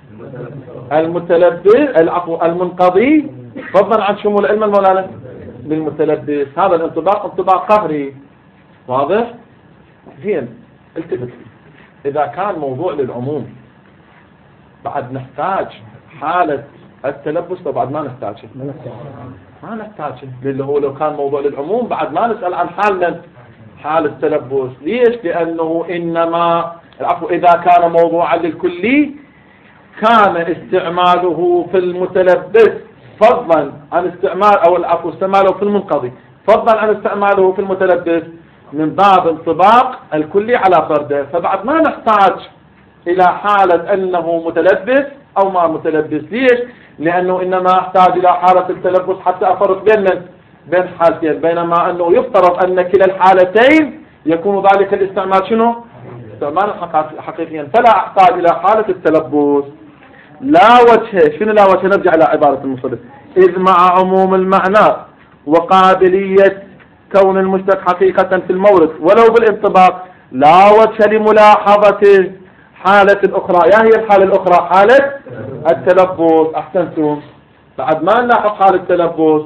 المنقضي فضلا عن شمول علم المولانا للمتلبس. هذا الانطباق انطباق قهري. واضح؟ زين. التفت، إذا كان موضوع للعموم بعد نحتاج حالة التلبس لو بعد ما نحتاجه؟ ما نحتاجه، اللي هو لو كان موضوع للعموم بعد ما نسأل عن حال التلبس. ليش؟ لأنه إنما إذا كان موضوعا للكلي كان استعماله في المتلبس فضلا عن استعماله في المنقضي فضلا عن استعماله في المتلبس من باب انطباق الكلي على فرده. فبعد ما نحتاج إلى حالة أنه متلبس أو ما متلبس. ليش؟ لأنه إنما أحتاج إلى حالة التلبس حتى أفرق بين حالتين، بينما أنه يفترض أن كلا الحالتين يكون ذلك الاستعمال شنو؟ استعمال حقيقيا، فلا أحتاج إلى حالة التلبس. لا وجه. شنو لا وجه؟ نرجع إلى عبارة المصنف: إذ مع عموم المعنى وقابلية كون المشتق حقيقة في المورد ولو بالانطباق لا وجه لملاحظة حالة الأخرى. يا هي الحالة الأخرى؟ حالة التلبس. أحسنتم. بعد ما نلاحظ حالة التلبس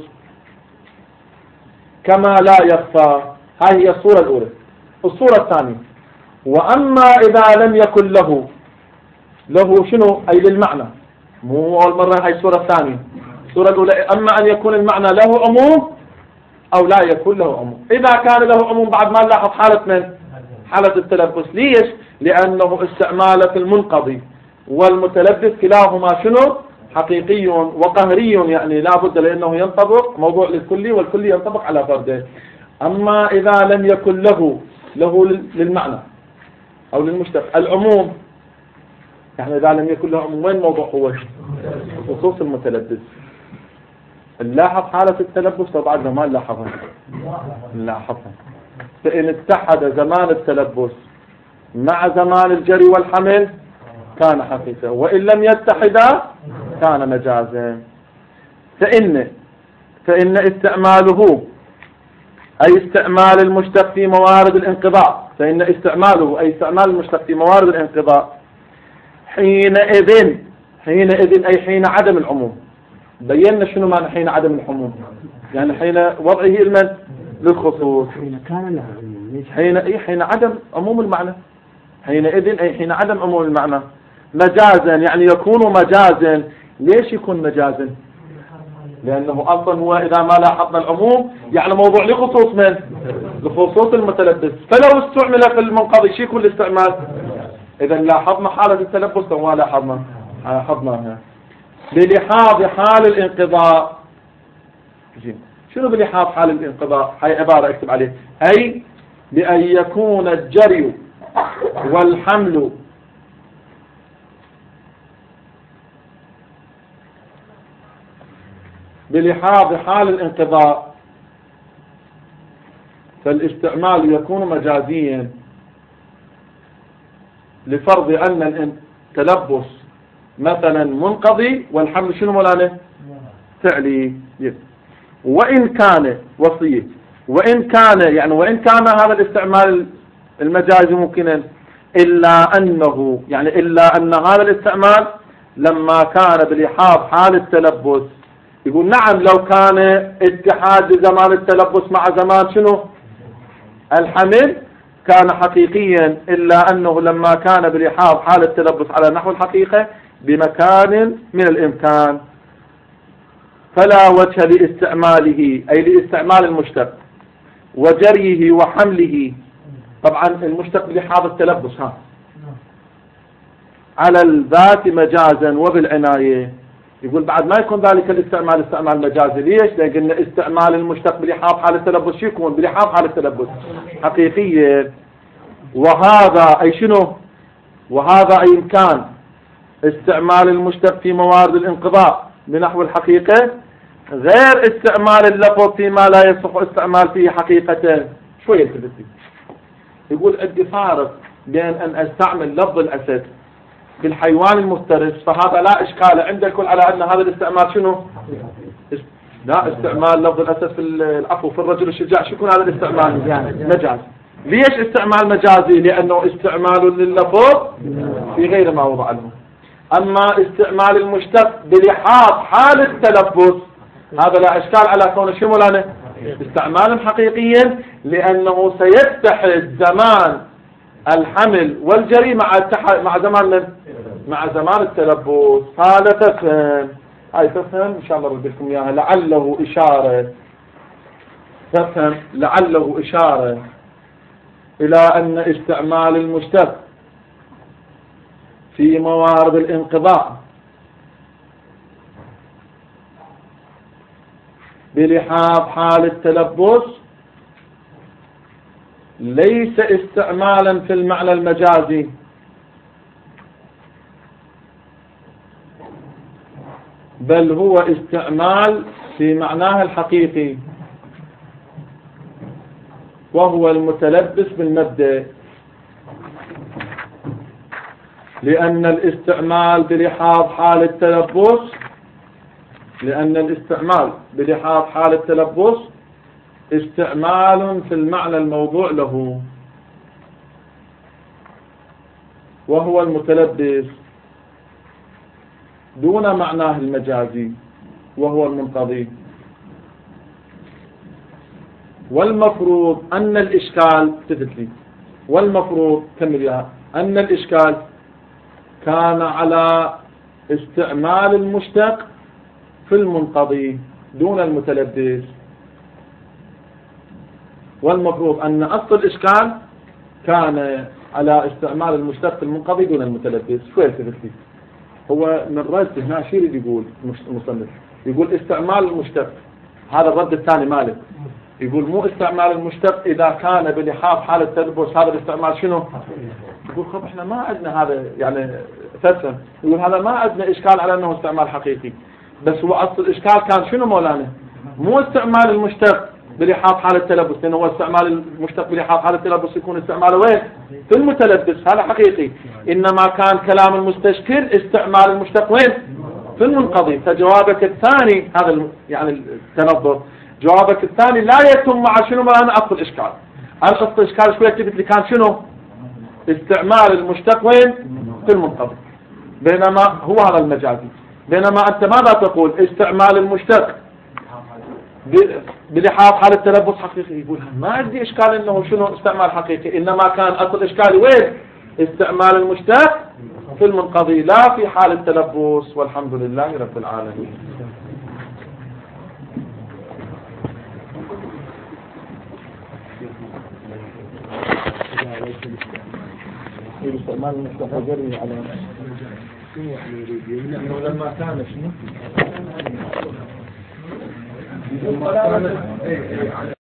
كما لا يخفى. هاي هي الصورة الأولى. الصورة الثانية: وأما إذا لم يكن له شنو؟ أي للمعنى. مو أول مرة، هاي الصورة الثانية. الصورة الأولى أما أن يكون المعنى له عموم أو لا يكون له عموم. إذا كان له عموم بعد ما نلاحظ حالة التلبس. ليش؟ لأنه استعمال في المنقضي والمتلبس كلاهما شنو؟ حقيقي وقهري، يعني لا بد لأنه ينطبق موضوع للكلي والكلي ينطبق على فرده. أما إذا لم يكن له للمعنى أو للمشتق العموم، يعني إذا لم يكن له عموم وين موضوع هو؟ خصوص المتلبس. نلاحظ حالة التلبس وبعد ما نلاحظها. فإن اتحد زمان التلبس مع زمان الجري والحمل كان حقيقة، وإن لم يتحدا كان مجازا. فإن استعماله أي استعمال المشتق في موارد الانقضاء، فإن استعماله أي استعمال المشتق في موارد الانقضاء حينئذ أي حين عدم العموم. بينا شنو معنى حين عدم العموم؟ يعني حين وضعه للخصوص. حين عدم عموم المعنى. حينئذ أي حين عدم عموم المعنى. مجازا يعني يكون مجازا. ليش يكون مجازا؟ لأنه أصلا هو إذا ما لاحظنا العموم يعني موضوع لخصوص المتلبس. فلو استعمل في المنقضي شيء يكون الاستعمال. إذا لاحظنا حالة التلبس أو ما لاحظناها بلحاظ حال الانقضاء. شنو بلحاظ حال الانقضاء؟ هاي عبارة اكتب عليه: أي بأن يكون الجري والحمل بلحاظ حال الانقضاء، فالاستعمال يكون مجازيا لفرض أن التلبس مثلا منقضي والحمل شنو مولانا؟ فعلي. وإن كان وصية، وإن كان هذا الاستعمال المجازي ممكنا إلا أن هذا الاستعمال لما كان بلحاظ حال التلبس. يقول نعم لو كان اتحاد زمان التلبس مع زمان شنو؟ الحمل كان حقيقيا، إلا أنه لما كان بلحاظ حال التلبس على نحو الحقيقة بمكان من الإمكان فلا وجه لاستعماله أي لاستعمال المشتق وجريه وحمله طبعا المشتق بلحاظ التلبس على الذات مجازا وبالعناية. يقول بعد ما يكون ذلك الاستعمال استعمال مجازي. ليش؟ لأن استعمال المشتق بلحاظ حال التلبس شو يكون؟ بلحاظ حال التلبس حقيقية. وهذا أي شنو؟ وهذا أي إمكان استعمال المشتق في موارد الانقضاء بنحو الحقيقة غير استعمال اللفظ فيما لا يصح استعمال فيه حقيقة. شوية التبتي. يقول عندي فارق بين أن أستعمل لفظ الأسد في الحيوان المفترس، فهذا لا إشكال عند الكل على أن هذا الاستعمال شنو؟ لا، استعمال لفظ الأسد في العفو في الرجل الشجاع شو يكون هذا الاستعمال؟ مجاز. ليش استعمال مجازي؟ لأنه استعمال لللفظ في غير ما وضع له. أما استعمال المشتق بلحاظ حال التلبس هذا لا إشكال على كونه شو مولانا؟ استعمالا حقيقيا، لأنه سيتحد زمان الحمل والجري مع زمان من؟ مع زمان التلبس. هذا تفهم. هاي تفهم إن شاء الله أرد لكم إياها لعله إشارة. تفهم لعله إشارة إلى أن استعمال المشتق في موارد الانقضاء بلحاظ حال التلبس ليس استعمالا في المعنى المجازي، بل هو استعمال في معناه الحقيقي، وهو المتلبس بالمبدأ. لأن الاستعمال بلحاظ حال التلبس استعمال في المعنى الموضوع له، وهو المتلبس، دون معناه المجازي وهو المنقضي. والمفروض أن الإشكال تثبت والمفروض كمل أن الإشكال كان على استعمال المشتق في المنقضي دون المتلبس. والمفروض أن أصل الإشكال كان على استعمال المشتق في المنقضي دون المتلبس. شو يثبت لي؟ هو من رد هنا شيء اللي يقول المصنف، يقول استعمال المشتق، هذا الرد الثاني مالك، يقول مو استعمال المشتق إذا كان بلحاظ حال التلبس، هذا الاستعمال شنو؟ يقول خب احنا ما عندنا هذا يعني تفهم. يقول هذا ما عندنا إشكال على أنه استعمال حقيقي، بس هو أصل الإشكال كان شنو مولانا؟ مو استعمال المشتق بلحاظ حال التلبس، لأنه هو استعمال المشتق بلحاظ حال التلبس يكون استعماله وين؟ في المتلبس، هذا حقيقي. إنما كان كلام المستشكل استعمال المشتق وين؟ في المنقضي. فجوابك الثاني هذا يعني التنظر، جوابك الثاني لا يتم مع شنو مولانا؟ أصل الإشكال. أصل الإشكال شوية تثبت لي كان شنو؟ استعمال المشتق وين؟ في المنقضي. بينما هو هذا المجازي. بينما أنت ماذا تقول؟ استعمال المشتق بلحاظ حال التلبس حقيقي. يقول ما عندي إشكال إنه شنو استعمال حقيقي، إنما كان أصل إشكالي وين؟ استعمال المشتق في المنقضي لا في حال التلبس. والحمد لله رب العالمين. استعمال المشتق جري على إنه لما كان شنو؟